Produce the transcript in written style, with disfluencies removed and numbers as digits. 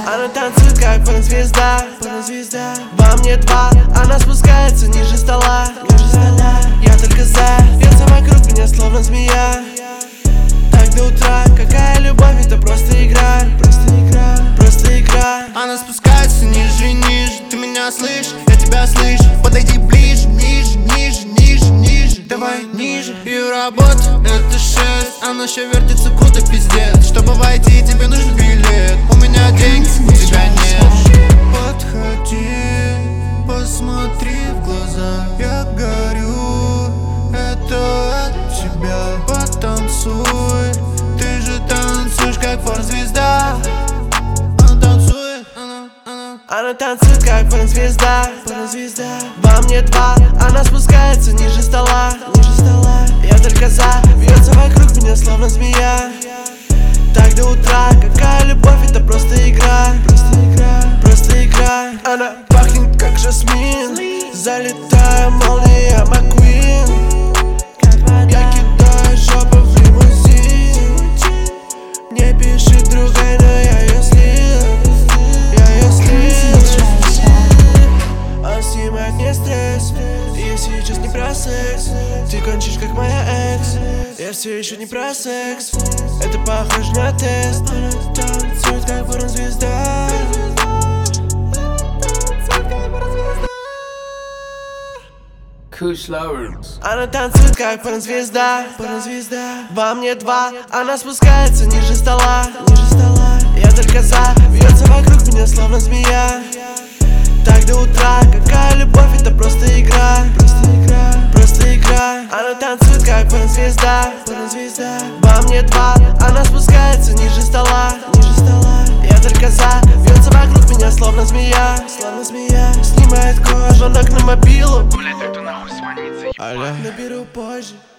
Она танцует как порнозвезда. Во мне два, она спускается ниже стола. Я только за, вьется вокруг меня словно змея. Так до утра, какая любовь, это просто игра. Просто игра. Она спускается ниже и ниже. Ты меня слышишь, я тебя слышу. Подойди ближе, ниже, ниже, ниже, ниже. Давай ниже. Ее работа это шесть. Она еще вертится круто, пиздец. Чтобы войти, тебе нужен билет. У меня деньги, у тебя нет. Подходи, посмотри в глаза. Я горю, это от тебя. Потанцуй, ты же танцуешь как порнозвезда. Она танцует как порнозвезда. Во мне два, она спускается ниже стола. Я только за, вьется вокруг меня словно змея. Так до утра, какая любовь, это просто игра. Просто игра. Она пахнет как жасмин, залетая молния Маккуин. Я кидаю жопу в лимузин. Не пиши другая, но я ее слил. Он снимает мне стресс. Я сейчас не про секс. Ты кончишь как моя экс. Я все еще не про секс. Это похоже на тест. Она танцует как порнозвезда. Она танцует как порнозвезда. Во мне два, она спускается ниже стола. Я только за, вьется вокруг меня словно змея. Так до утра, какая любовь, это просто игра. Просто игра. Она танцует как порнозвезда. Во мне два, она спускается ниже стола. Я только за, вьется вокруг меня словно змея. Снимает кожу, ног на мобилу. Блять, так кто нахуй звонит, заебать. Наберу позже.